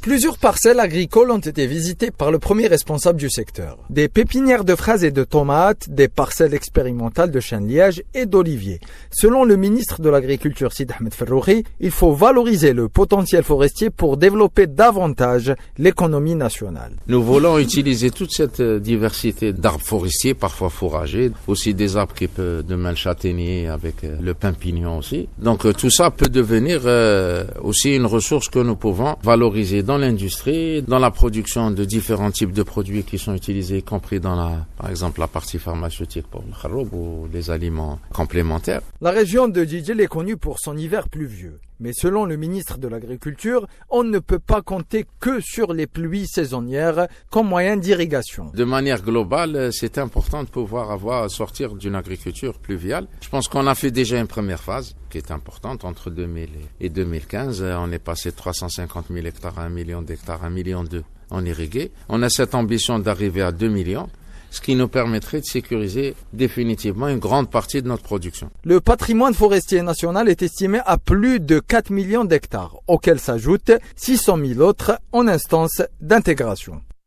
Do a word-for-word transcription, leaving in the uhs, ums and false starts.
Plusieurs parcelles agricoles ont été visitées par le premier responsable du secteur. Des pépinières de fraises et de tomates, des parcelles expérimentales de chêne-liège et d'oliviers. Selon le ministre de l'Agriculture, Sid Ahmed Ferrouri, il faut valoriser le potentiel forestier pour développer davantage l'économie nationale. Nous voulons utiliser toute cette diversité d'arbres forestiers, parfois fourragers, aussi des arbres qui peuvent, demain le châtaignier avec le pin pignon aussi. Donc tout ça peut devenir euh, aussi une ressource que nous pouvons valoriser dans l'industrie, dans la production de différents types de produits qui sont utilisés, y compris dans la, par exemple, la partie pharmaceutique pour le kharoub ou les aliments complémentaires. La région de Djidjel est connue pour son hiver pluvieux. Mais selon le ministre de l'Agriculture, on ne peut pas compter que sur les pluies saisonnières comme moyen d'irrigation. De manière globale, c'est important de pouvoir avoir, sortir d'une agriculture pluviale. Je pense qu'on a fait déjà une première phase qui est importante entre deux mille et deux mille quinze. On est passé de trois cent cinquante mille hectares à un million d'hectares, un million deux en irrigué. On a cette ambition d'arriver à deux millions. Ce qui nous permettrait de sécuriser définitivement une grande partie de notre production. Le patrimoine forestier national est estimé à plus de quatre millions d'hectares, auxquels s'ajoutent six cent mille autres en instance d'intégration.